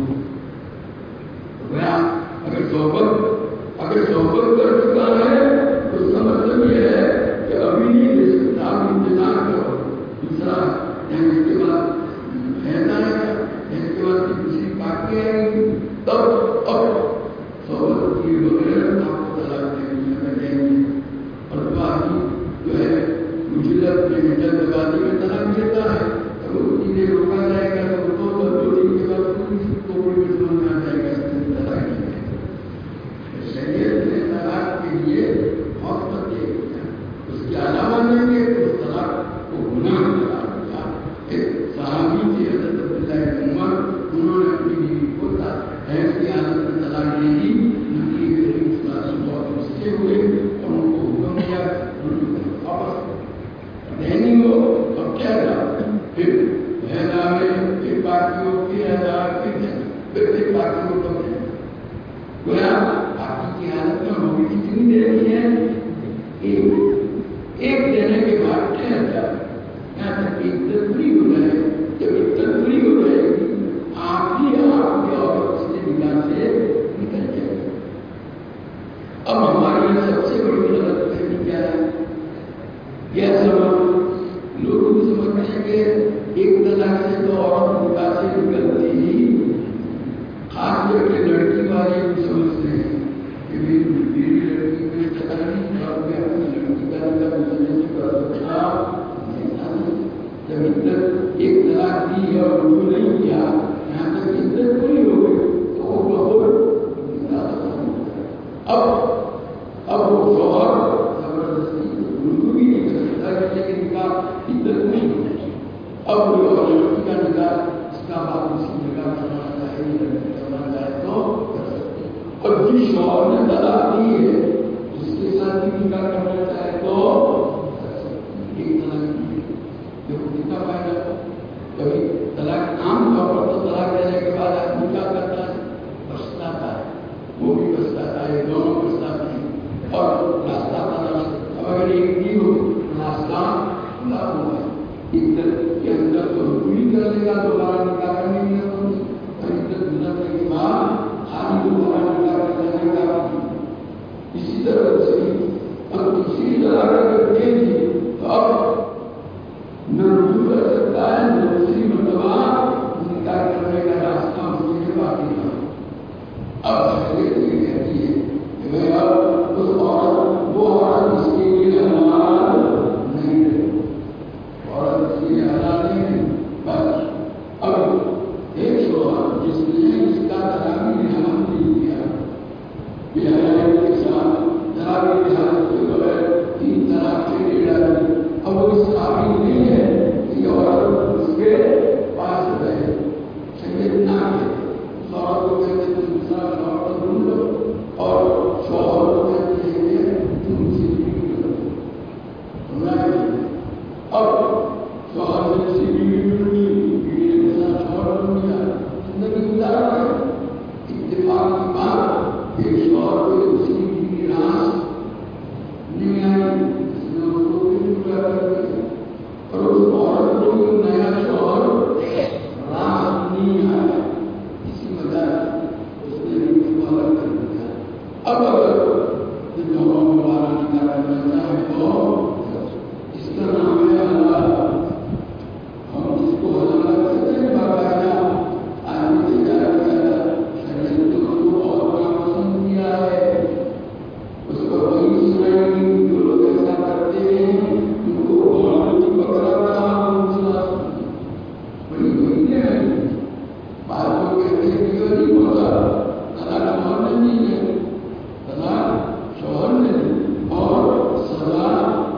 اگر صحبت کر چکا ہے تو اس کا مطلب یہ ہے کہ ابھی نہیں دے سکتا، آپ انتظار کرو، دوسرا اس کے بعد رہتا ہے، اس کے بعد دوسری پاکی آئے گی، تب اب صحبت کیے بغیر آپ کو طلاق دیں گے، اور باقی جو ہے مجلت میں جلد بازی میں طلاق دیتا ہے، اگر وہ چیزیں روکا جائے گا تو 2 دن کے بعد کسی ٹوکری میں سمجھ میں آ جائے گا طلاق نہیں ہے۔ شریعت نے طلاق کے لیے وقت دے دیا، اس کے علاوہ نہیں کہ اس طلاق کو گناہ قرار دیا۔ ایک صحابی تھے حضرت عبداللہ بن عمر، انہوں نے اپنی بیوی کو حیض کی حالت میں طلاق دے دی، نبی کریم صلی اللہ علیہ وسلم بہت غصے ہوئے اور ان کو حکم دیا ان کو واپس دینی ہو، اب کیا تھا، پھر حیضہ میں پھر باقی ہو، پھر حیضہ، پھر باقی ہو، کب ہے گویا باقی کی حالت میں وہ بھی کتنی دیر کی ہے، ایک دینے کے بعد ٹھہر جائے، یہاں تک کہ عدت پوری ہو جائے، جب عدت پوری ہو جائے گی آپ ہی آپ کے عورت اس کے نکاح سے نکل جائے گا۔ اب ہمارے لیے سب سے بڑی غلط فہمی کیا ہے، یہ سب لوگ سمجھتے ہیں کہ ایک طلاق سے تو عورت نکاح سے نکلتی ہی، خاص کر کے لڑکی والے بھی سمجھتے ہیں کہ میری لڑکی میں چلا نہیں اور میں اپنی لڑکی کا نکاح نہیں کر سکتا، جب عدت ایک طلاق دی اور رجوع نہیں کیا، یہاں تک عدت پوری ہو گئی تو وہ اب وہ شوہر زبردستی رجوع بھی نہیں کر سکتا کہ نکاح عدت نہیں ہو جائے، اب وہ لڑکی کا نکاح اس کا بعد اسی جگہ کرنا چاہے تو کر سکتے، اور جس شوہر نے طلاق دی ہے اس کے ساتھ بھی نکاح کرنا چاہے تو کر سکتے۔ ایک طلاق دی ہے دیکھو کتنا فائدہ، کبھی طلاق عام طور پر تو طلاق دینے کے بعد آدمی کیا کرتا ہے، پچھتاتا ہے، وہ بھی پچھتاتا ہے، دونوں پچھتاتے ہیں اور راستہ تلاش کرتا ہے۔ اگر ایک دی ہو راستہ کھلا ہوا ہے، عدت کے اندر تو پوری کر لے گا، دوبارہ نکاح کرنے کی ضرورت نہیں، اور عدت گزرنے کے بعد خالی دوبارہ نکاح کرنے کا اسی طرح سے اب دوسری طلاق اگر دے دی تو اب نہ رجوع کر سکتا ہے، نہ دوسری مرتبہ نکاح کرنے کا راستہ اس کے لیے باقی تھا۔ اب شریعت یہ کہتی اس عورت وہ عورت اس کے لیے حلال نہیں ہے، عورت اس کے لیے حلال نہیں ہے۔ بس اب ایک شوہر جس نے اس کا تراوی لحاظ نہیں کیا، بے حیائی کے ساتھ تراوی لحاظ کے بغیر 3 طلاق سے لے ڈالی، اب وہ اس قابل نہیں ہے کہ یہ عورت اس کے پاس رہے، شریعت نہ ہے۔ عورت کو کہتے ہیں تم دوسرا شوہر ڈھونڈ لو، اور شوہر کو کہتے ہیں کہ تم سے بیوی کرو۔ اب شوہر نے سے بیوی ڈھونڈی، بیوی نے ساتھ شوہر ڈھونڈ لیا، زندگی گزار رہے۔ اتفاق کی بات ایک شوہر کو اسی بیوی راس نہیں آئی، اس نے اس کو بھی پورا کر دیا، اور اس عورت کو نیا شوہر راس نہیں آیا، اسی وجہ اس نے انتقال کر دیا۔ اب اگر ان دونوں دوبارہ نکاح کرنا چاہے تو اس کا نام ہے حلال۔ ہم اس کو حلال کہتے ہیں باقاعدہ آدمی سے کیا کیا شریعت نے اس کو بہت بڑا پسند کیا ہے، اس کو وہی سنائی جو لوگ ایسا کرتے ہیں ان کو بہت بکرا کہا بڑی بڑی ہے۔ بعض لوگ کہتے ہیں کہ یہ نہیں ہوتا، طلاق شوہر نے نہیں ہے، طلاق شوہر نے اور سزا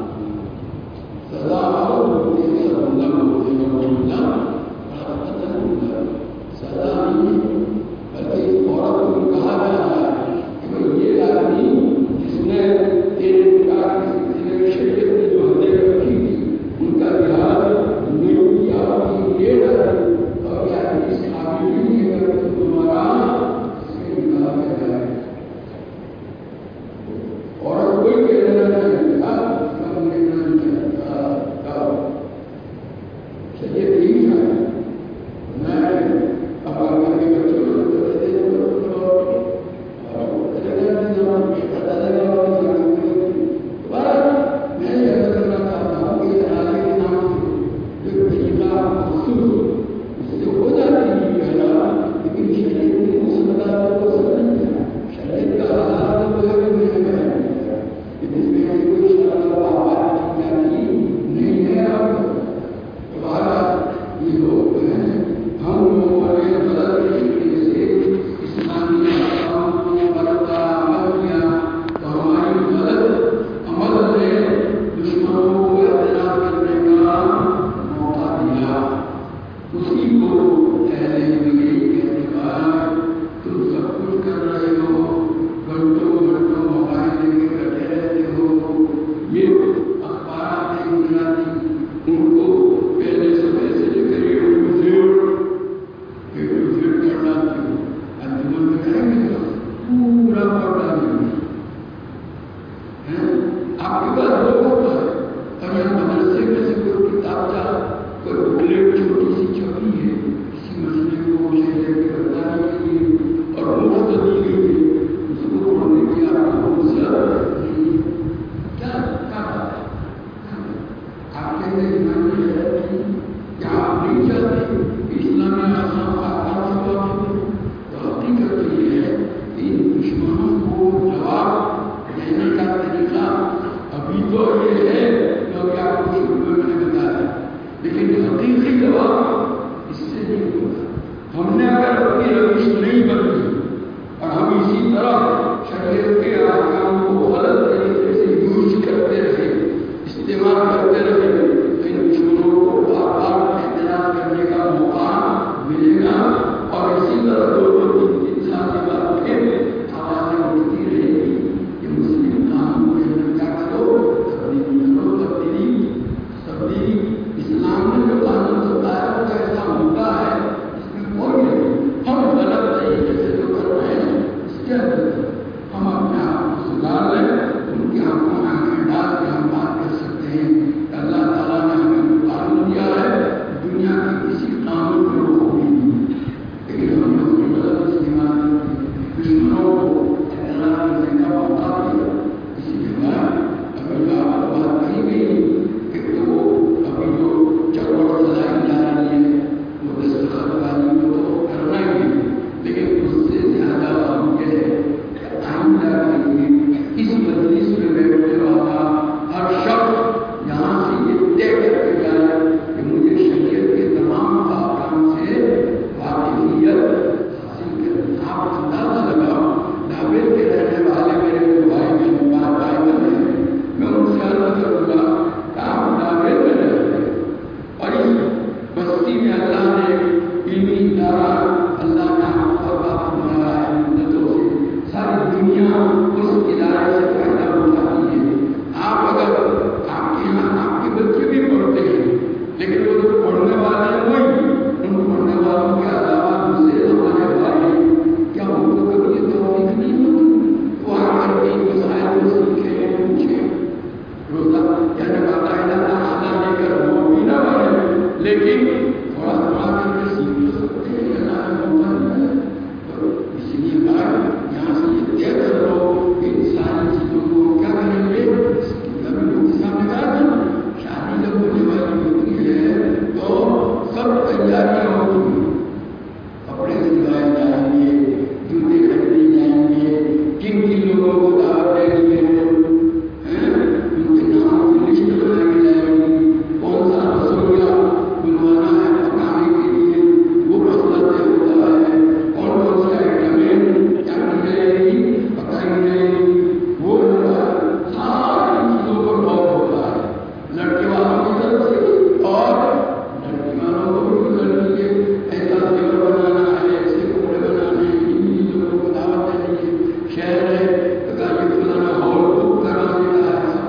اور بولتے ہیں اللہ بولتے ہیں سزا نہیں، بلکہ اس عورت کو کہا جا رہا ہے کہ بھائی یہ آدمی جس نے تیرے نکاح کے سلسلے میں شریعت نے جو حدیں رکھی تھی ان کا لحاظ نہیں کیا، یہ ڈالی، اور یہ آدمی اس قابل بھی نہیں ہے کہ تمہارا اس سے نکاح کیا جائے۔ عورت کوئی کہہ رہا ہے شریعت یہی ہے۔ میں اب آگے کے بچوں کو میں یہ عرض کرنا چاہتا ہوں کہ حلالے کے نام سے جو طریقہ مخصوص اس سے ہو جاتی ہے حلال، لیکن شریعت نے اس مدار کو سب نہیں کیا۔ شریعت کا حلال تو ہے کہ میں بیان کیا، لیکن اس میں کوئی شرط بات کی جاتی نہیں ہے۔ اب یہ لوگ ہیں ہم لوگوں نے غلط طریقے سے اسلامی احکام کو برتا عمل کیا، تو ہماری غلط عمل نے دشمنوں کو اعتراض کرنے کا موقع دیا۔ اسی کو اہل زندگی کے اعتبار تم سب کچھ کر رہے ہو، گھنٹوں گھنٹوں موبائل لے کے بیٹھے رہتے ہو، یہ اخبارات نہیں گزراتی ان کو پہلے صبح سے لے کر کرنا انجمن میں کریں گے پورا پڑھنا آپ کے پاس لوگوں کا ہے، اور یہاں مدرسے میں سے کوئی کتاب کوئی بکلیٹ چھوٹی سی چھپی ہے کسی مسئلے کو شریعت کے بتانے کے لیے اور مفت دی گئی ہے، اس کو پڑھنے کی آپ کو حوصلہ نہیں، کیا بات ہے؟ آپ کے اندر ایمان کی حیرت نہیں کہ آپ نہیں چاہتے کہ اسلامی احکام کا آغاز ہوا کرے، تو حقیقت یہ ہے کہ ان دشمنوں کو جواب دینے کا طریقہ ابھی تو یہ ہے جو کہ آپ کو شروع میں نے بتایا، لیکن حقیقی جواب اس سے نہیں ہوگا۔ ہم نے اگر اپنی روش نہیں بدلی اور ہم اسی طرح شریعت کے احکام کو غلط طریقے سے یوز کرتے رہے، استعمال کرتے رہے، تو ان دشمنوں کو بار بار اعتراض کرنے کا موقع ملے گا، اور اسی طرح دو تین سال کے بعد پھر آوازیں اٹھتی رہے گی کہ مسلم قانون کے اندر کیا کرو، تبدیلی اسلام نے جو قانون بتایا وہ ایسا ہوتا ہے، اس میں کوئی نہیں، ہم غلط طریقے سے جو کر رہے ہیں اس کے اندر ہم اپنے کروں گا کام دعوے میں رہے. اور اس بستی میں اللہ نے علمی ادارہ اللہ نے ہم اور بات بنایا ہے مدتوں سے. ساری دنیا اس ادارے سے فائدہ اٹھاتی ہے. آپ اگر آپ کے یہاں آپ کے بچے بھی پڑھتے ہیں لیکن وہ جو پڑھنے والے ہیں وہی ان پڑھنے والوں کے علاوہ دوسرے ہمارے بھائی کیا ان کو کبھی یہ توفیق نہیں ہوتی وہ آ کر کے مسائل کو سیکھیں پوچھیں. روزہ یعنی باقاعدہ نہانا لے کر وہ بھی نہ بنے لیکن تھوڑا تھوڑا کر کے سیکھ تو سکتے ہیں. اس لیے بات یہاں سے یہ طے کر لو کہ ان ساری چیزوں کو کیا کریں گے. لوگ سامنے کہا تھا شادی جب ہونے والی ہوتی ہے تو سب تیاریاں ہوتی ہیں. کپڑے سلوائے جائیں گے, جوتے خریدے جائیں گے, کن کن لوگوں کو دعوت دیں گے, ان کے نام کی لسٹ بنائی جائے گی, کون سا رسویا بنوانا ہے پکانے کے لیے وہ مسئلہ طے ہوتا ہے, کون کون سی آئٹمیں کیا کی جائے گی پکائی جائے گی وہ ساری چیزوں پر غور ہوتا ہے. لڑکے والوں کی طرف سے اور لڑکی والوں کو بھی لڑکی کے ایسا دیور بنانا ہے, ایسے کپڑے بنانے ہیں, ان لوگوں کو دعوت دینی ہے, شہر ہے یہ فلانا ہال بک کرانے کا ہے.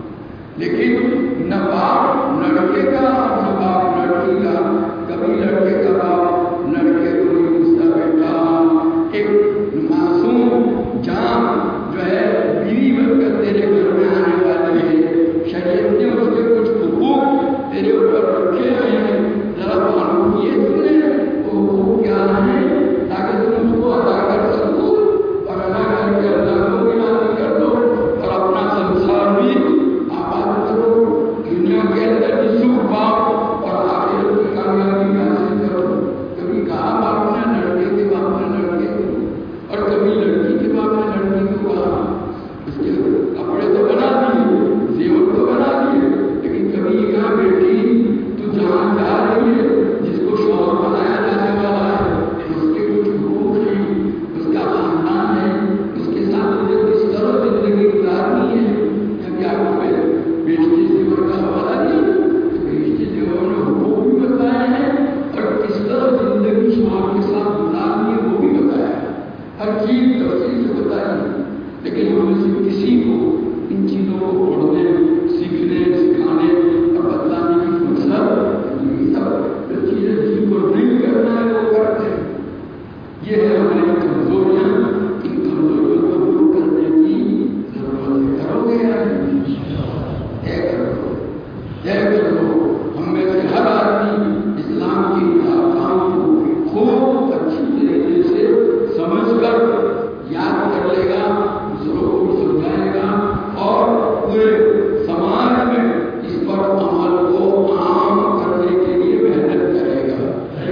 لیکن نہ باپ لڑکے کا نہ باپ لڑکی کا, کبھی لڑکے کا باپ لڑکے کو نہیں پوچھتا بیٹا ایک معصوم جان جو ہے بیوی بن کر تیرے گھر میں آنے والی ہے, شریعت نے اس کے کچھ حقوق تیرے اوپر رکھے ہیں, ذرا معلوم کیے تم نے وہ حقوق کیا ہیں تاکہ تم اس کو ادا کر سکو اور ادا کر کے اللہ کو بھی راضی کر دو اور اپنا سنسار بھی آباد کرو, دنیا کے اندر بھی سکھ پاؤ اور آخرت کی کامیابی حاصل کرو. کبھی کہا باپ نے لڑکے کے باپ نے لڑکے کو اور کبھی لڑکی کے باپ نے لڑکی کو کہا. اس کے کپڑے تو بنا دیے, زیور تو بنا دیے, لیکن کبھی یہ کہا بیٹی تو جہاں جا رہی ہے جس کو شوہر بنایا جانے والا ہے اس کے کچھ حقوق ہیں, اس کا خاندان ہے, اس کے ساتھ مجھے کس طرح زندگی گزارنی ہے. کیا تمہیں بیشتی زیور کا حوالہ دیا تو بیشتی زیور نے حقوق بھی بتائے ہیں اور کس طرح زندگی شوہر کے ساتھ گزارنی ہے وہ بھی بتایا ہے. ہر چیز تفصیل سے بتائی. لیکن ہم میں سے کسی کو ان چیزوں کو پڑھنے سیکھنے سکھانے اور بتلانے کی فرصت نہیں. سب جو چیزیں جن کو نہیں کرنا ہے وہ کرتے ہیں. یہ ہے ہماری کمزوریاں. ان کمزوریوں کو دور کرنے کی ضرورت ہے. کرو گے یا طے کر دو. ہم میں سے ہر آدمی اسلام کی احکام کو خوب اچھی طریقے سے سمجھ کر یاد کر لے گا, دوسروں کو بھی سمجھائے گا اور پورے سماج میں اس پر عمل کو عام کرنے کے لیے محنت کرے گا.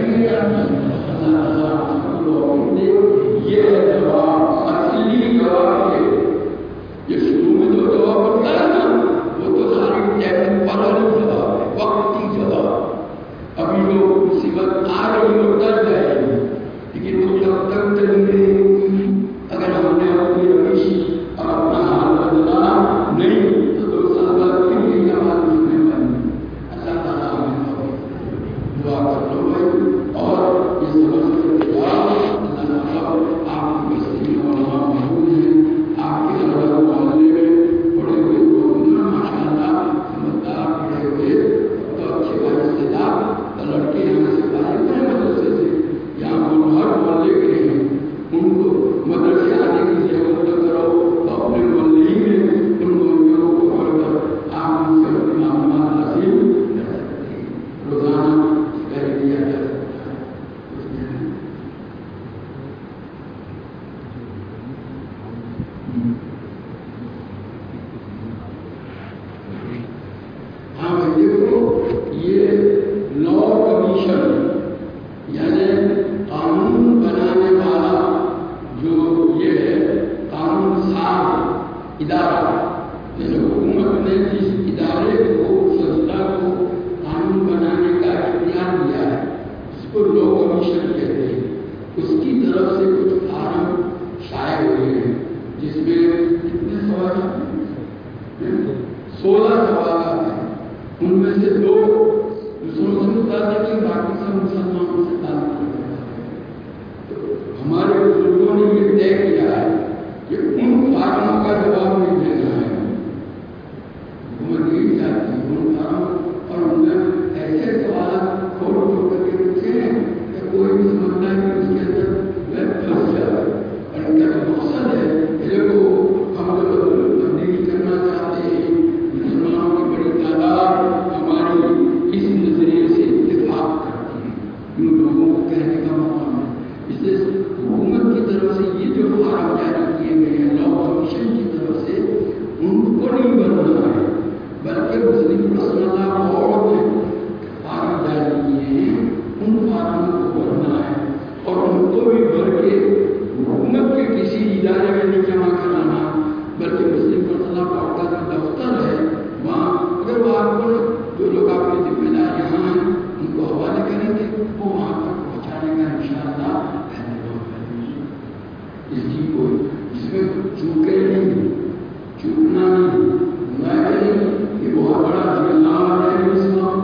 یہ ہے جواب, اصلی جواب. یہ شروع میں جو جواب ہوتا ہے نا وہ تو ساری ٹیمپرری جواب ہے, وقتی جواب. ابھی لوگ مصیبت آ رہی ہو ڈر جائے گی, لیکن وہ جب تک چلیں گے اگر ہم نے اپنی روش اور اپنا حال بدلا نہیں تو 2 سال بعد پھر یہ آواز سننے والی. اللہ تعالیٰ ہمیں دعا کر لو بھائی اور یہ سمجھ کر کے اللہ تعالیٰ آپ کی بستی میں علماء موجود ہیں, آپ کے گھر محلے میں پڑے ہوئے لوگ ماشاء اللہ سمجھدار پڑے ہوئے تو اچھے بھائی سے اور لڑکے یہاں سے پڑھے ہوئے مدرسے سے یہاں ہر محلے کے ہیں, ان کو مدرسے آنے کی ضرورت نہ کرو تو اپنے محلے ہی میں ان مولیوں کو پڑھ کر آپ ان سے اپنی معلومات حاصل کر سکتے ہیں. روزانہ کر دیا جا سکتا ہے. ہاں بھائی دیکھو یہ لا کمیشن یعنی قانون بنانے والا جو یہ ہے قانون ساز ادارہ, یعنی حکومت نے جس ادارے کو سنستھا کو قانون بنانے کا اختیار دیا ہے اس کو لا کمیشن کہتے ہیں. اس کی طرف سے کچھ فارم شائع ہوئے ہیں جس میں کتنے سوال 16 16 सवाल हैं, उनमें से 2 दूसरों से मुताबिक है, बाकी सब मुसलमानों से ताल्लुक रखते हैं। तो हमारे बुजुर्गों ने ये तय किया है कि उन फार्मों का जवाब नहीं देना है। हुकूमत यही चाहती है उन फार्मों, और उनमें ऐसे सवाल खोल करके पूछे हैं कि कोई भी समझता है कि उसके अंदर वह फंस जाए। और इनका जो मकसद है, देखो हम जो तब्दीली करना चाहते हैं, मुसलमानों की बड़ी तादाद हमारी इस नजरिए से इत्तेफाक करती है, इन लोगों को कहने का मौका है। इसलिए हुकूमत की तरफ से ये जो फार्म जारी किए गए हैं लॉ कमीशन की तरफ से, उनको नहीं बनना है, बल्कि मुस्लिम पर्सनल बोर्ड ने फार्म जारी किए हैं, उन फार्मों को भरना है और उनको भी भर के हुकूमत के किसी इदारे में नहीं जमा कराना, बल्कि मुस्लिम पर्सनल बोर्ड का जो दफ्तर है वहाँ, अगर वो आपको जो लोग आपकी जिम्मेदार यहाँ हैं उनको हवाले करेंगे, वो वहाँ तक पहुँचाने का इंशाअल्लाह इसकी कोई इसमें चूके नहीं, चूकना नहीं, ये बहुत बड़ा जिम्मेदार है। मुसलमान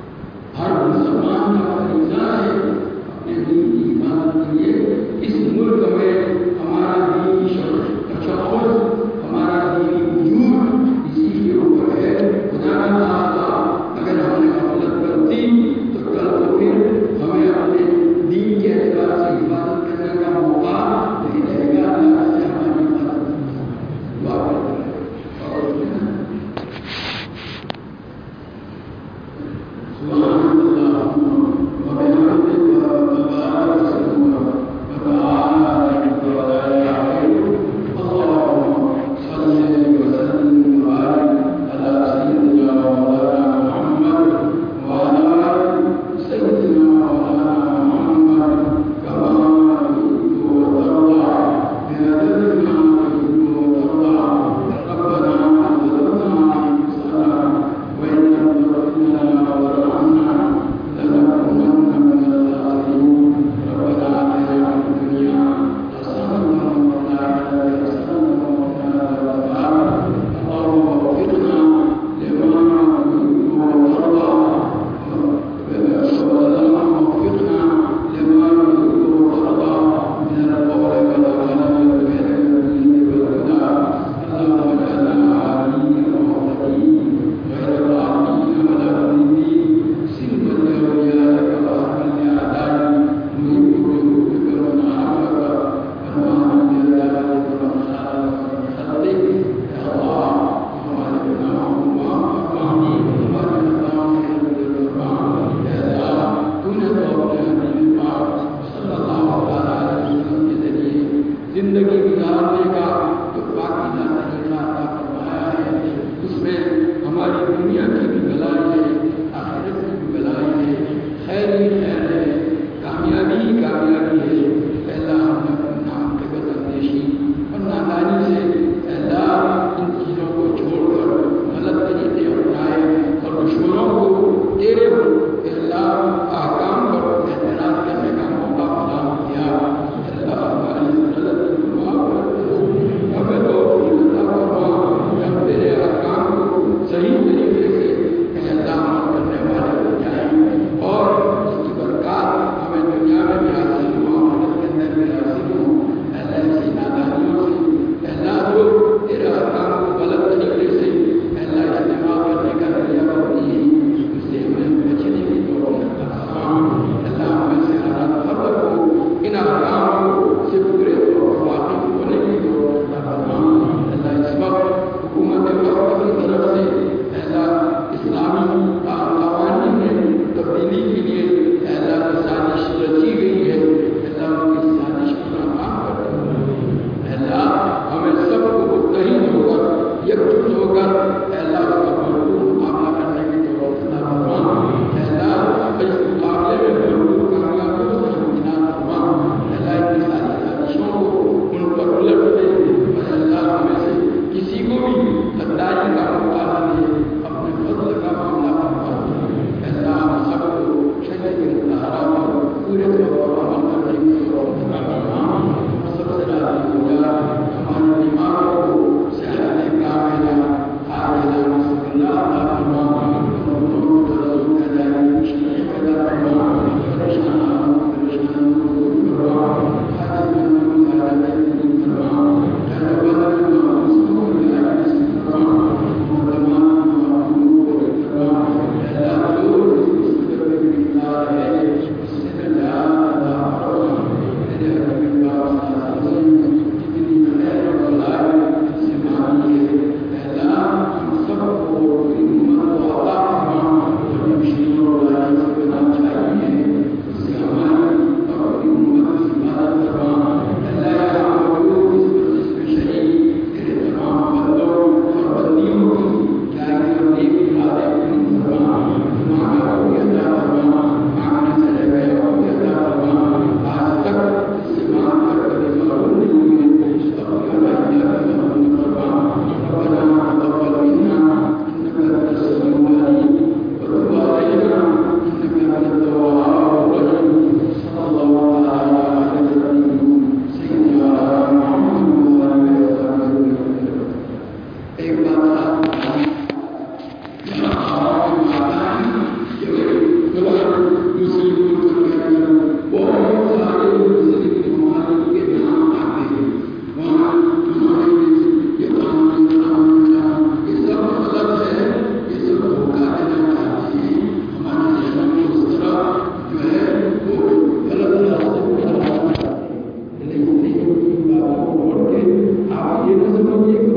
हर मुसलमान का फरीज़ा है अपने दीन की इबादत के लिए। इस मुल्क में हमारा दीनी तशख़्ख़ुस, हमारा दीनी वजूद इसी के ऊपर है। खुदा न खास्ता अगर हमने गफलत कर दी तो कल को फिर हमें अपने दीन के एतबार से हिफाजत करने का मौका नहीं रहेगा। अल्लाह से हमारी हिफाजत दुआ करते हैं। सही तरीके से یہ تو سب ایک